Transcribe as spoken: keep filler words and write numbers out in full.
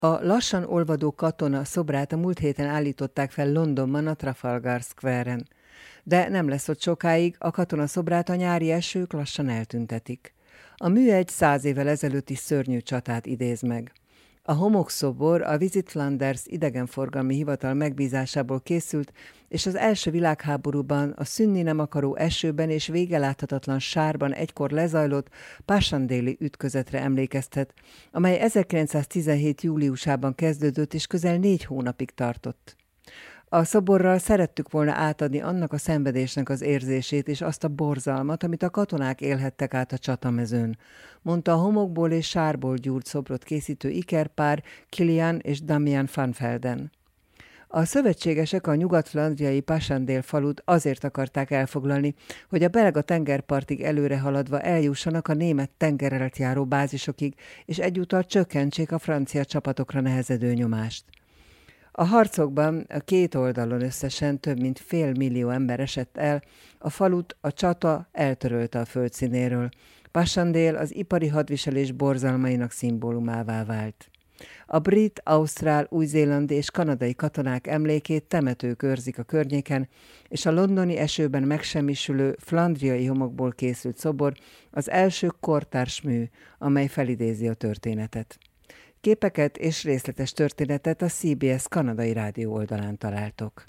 A lassan olvadó katona szobrát a múlt héten állították fel Londonban a Trafalgar Square-en. De nem lesz ott sokáig, a katona szobrát a nyári esők lassan eltüntetik. A mű egy száz évvel ezelőtti szörnyű csatát idéz meg. A homokszobor a Visit Flanders idegenforgalmi hivatal megbízásából készült, és az első világháborúban a szűnni nem akaró esőben és végeláthatatlan sárban egykor lezajlott Passchendaele ütközetre emlékeztet, amely ezerkilencszáztizenhét júliusában kezdődött és közel négy hónapig tartott. A szoborral szerettük volna átadni annak a szenvedésnek az érzését és azt a borzalmat, amit a katonák élhettek át a csatamezőn, mondta a homokból és sárból gyúrt szobrot készítő ikerpár Kilian és Damian van Velden. A szövetségesek a nyugat-flandriai Passchendaele falut azért akarták elfoglalni, hogy a belga tengerpartig előre haladva eljussanak a német tengerelt járó bázisokig, és egyúttal csökkentsék a francia csapatokra nehezedő nyomást. A harcokban a két oldalon összesen több mint fél millió ember esett el, a falut a csata eltörölte a földszínéről. Passchendaele az ipari hadviselés borzalmainak szimbólumává vált. A brit, ausztrál, új-zélandi és kanadai katonák emlékét temetők őrzik a környéken, és a londoni esőben megsemmisülő flandriai homokból készült szobor az első kortárs mű, amely felidézi a történetet. Képeket és részletes történetet a cé bé es kanadai rádió oldalán találtok.